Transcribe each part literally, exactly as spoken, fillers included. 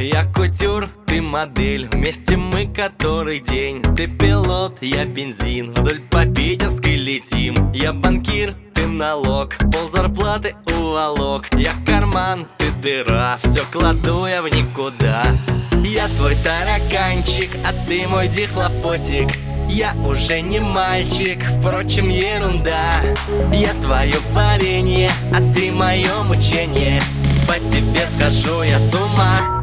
я кутюр, ты модель. Вместе мы который день. Ты пилот, я бензин. Вдоль по питерской летим. Я банкир, ты налог. Пол зарплаты уволок. Я карман, ты дыра. Все кладу я в никуда. Я твой тараканчик, а ты мой дихлофосик. Я уже не мальчик, впрочем, ерунда. Я твое варенье, а ты мое мучение. По тебе схожу я с ума.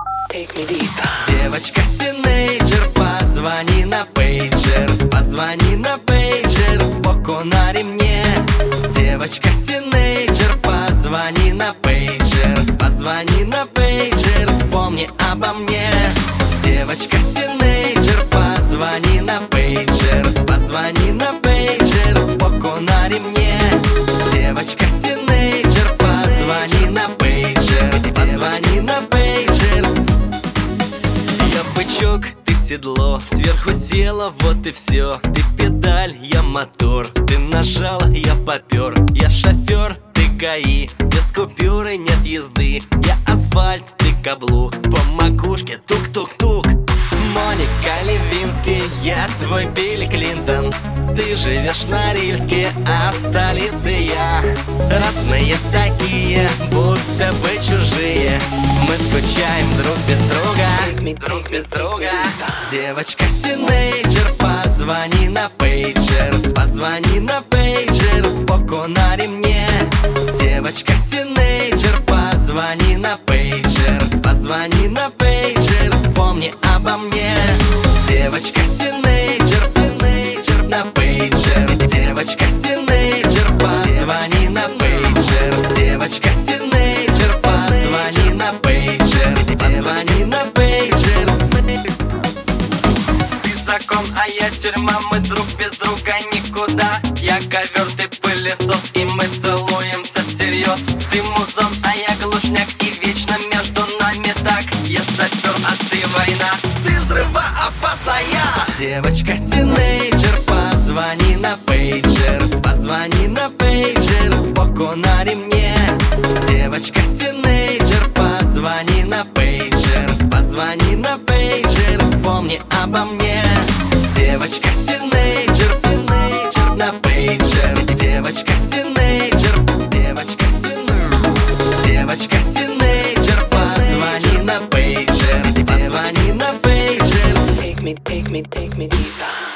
Девочка-тинейджер, позвони на пейджер. Позвони на пейджер, сбоку на ремне. Девочка-тинейджер, позвони на пейджер. Позвони на пейджер, вспомни обо мне. Девочка-тинейджер, позвони на пейджер. Позвони на пейджер, сбоку на ремне. Девочка-тинейджер, позвони на пейджер. Позвони на пейджер. Я бычок, ты седло, сверху села, вот и все. Ты педаль, я мотор, ты нажала, я попер. Я шофер, ты ГАИ, без купюры нет езды. Я асфальт, ты каблук, по макушке тук-тук-тук. Моника Левинский, я твой Билли Клинтон. Ты живешь на Норильске, а в столице я. Разные такие, будто бы чужие. Мы скучаем друг без друга, друг без друга. Девочка-тинейджер, позвони на пейджер. Позвони на пейджер, сбоку на ремне. Девочка-тинейджер, позвони на пейджер. Позвони на пейджер, вспомни обо мне. Девочка-тинейджер, тинейджер на пейджер. Девочка-тинейджер, позвони на пейджер. Девочка-тинейджер, позвони на пейджер. Позвони на пейджер. Ты закон, а я тюрьма, мы друг без друга никуда. Я ковер, ты пылесос, и мы целуемся всерьез. Ты музон, а я глушняк, и вечно между нами так. Я шофер, а ты война, ты взрывоопасная. Девочка-тинейджер, позвони на пейджер. Позвони на пейджер, сбоку на ремне. Девочка-тинейджер, позвони на пейджер. Позвони на пейджер, вспомни обо мне. Девочка-тинейджер, тинейджер на пейджер. Девочка-тинейджер, девочка-тинейджер. Девочка-тинейджер, позвони на пейджер. Позвони на пейджер. Take me, take me, take me deeper.